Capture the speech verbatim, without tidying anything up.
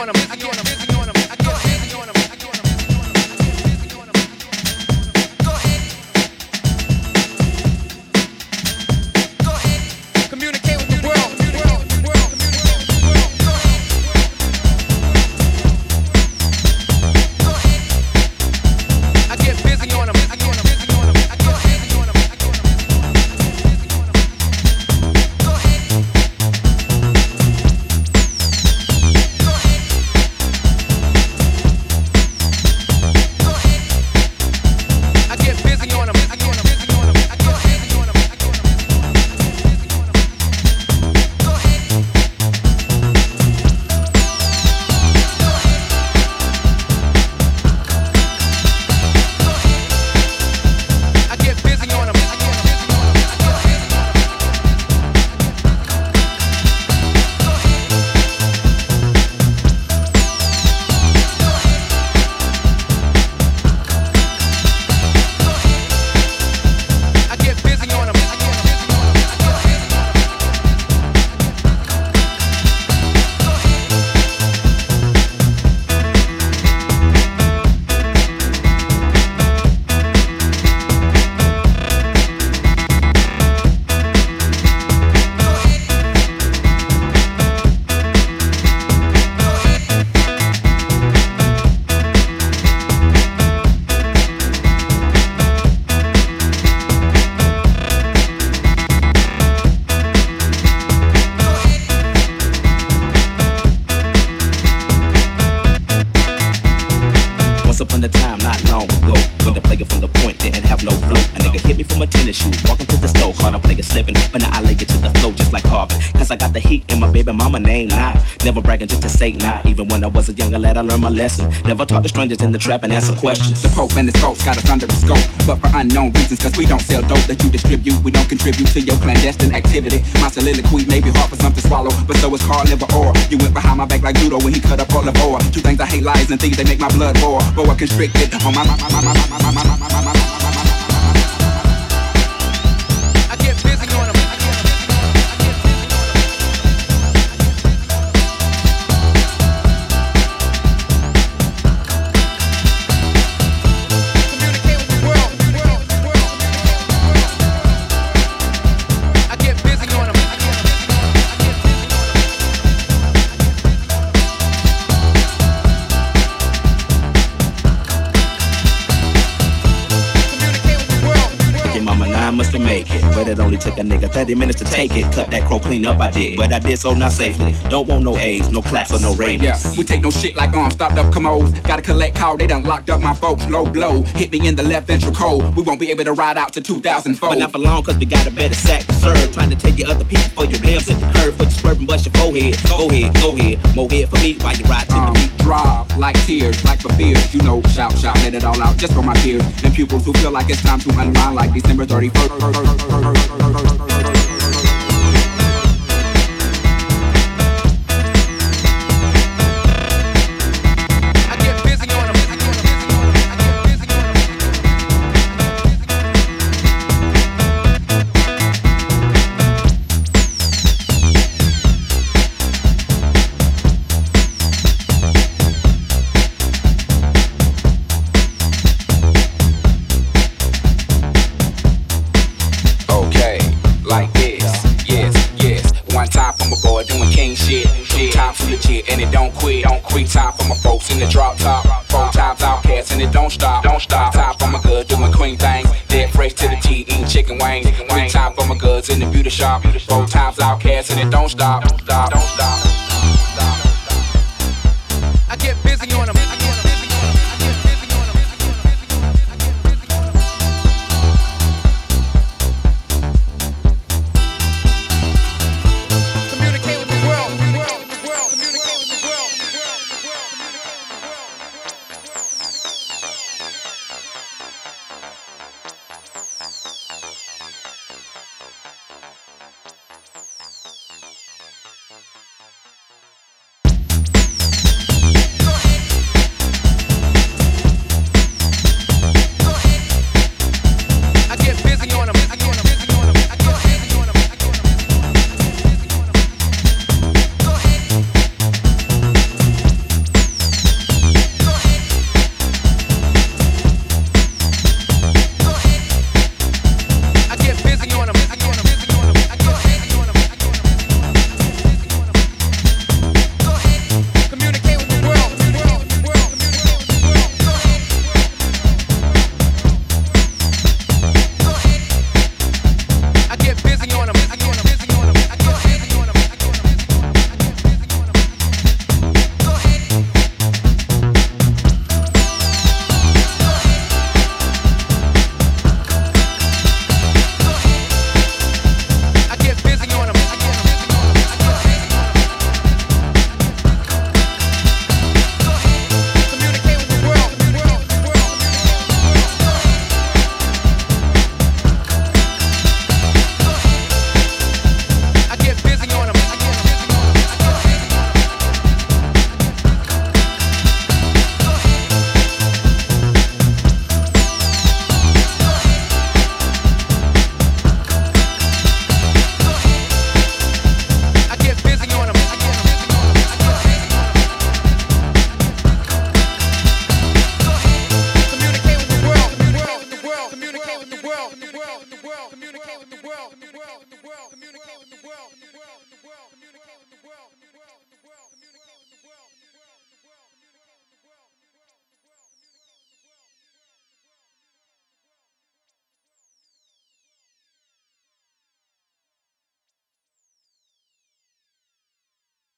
on them. I get busy on them. I get busy on them. I get busy on them. Go ahead. Go ahead. Communicate with the world. Never bragging just to say nah. Even when I was a younger lad, I learned my lesson. Never talk to strangers in the trap and answer questions. The Pope and his folks got us under the scope, but for unknown reasons, cause we don't sell dope that you distribute. We don't contribute to your clandestine activity. My soliloquy may be hard for some to swallow, but so is Carl Liver Orr. You went behind my back like judo when he cut up all the boar. Two things I hate, lies and things that make my blood boil. Boa constricted on my my my my my my my my my my my. I get busy on them. Must have make it, but it only took a nigga thirty minutes to take it. Cut that crow clean up, I did, but I did so not safely. Don't want no A's, no claps or no ratings. Yeah, we take no shit like arms, stopped up commodes. Gotta collect call, they done locked up my folks. Low blow, hit me in the left ventricle. We won't be able to ride out to two thousand four. But not for long, cause we got a better sack to serve. Trying to tell you other people for your limbs at the curve. Put your swerve and bust your forehead. Go ahead, go ahead, more head for me while you ride to um, the beat. Drop like tears, like for fears. You know, shout, shout, let it all out just for my peers and pupils who feel like it's time to unwind like December thirty-first. Time for my folks in the drop top. Four times outcast and it don't stop. Don't stop. Time for my good doing queen things. Dead fresh to the T, eating chicken wings. Three time for my goods in the beauty shop. Four times outcast and it don't stop. Don't stop. Don't stop.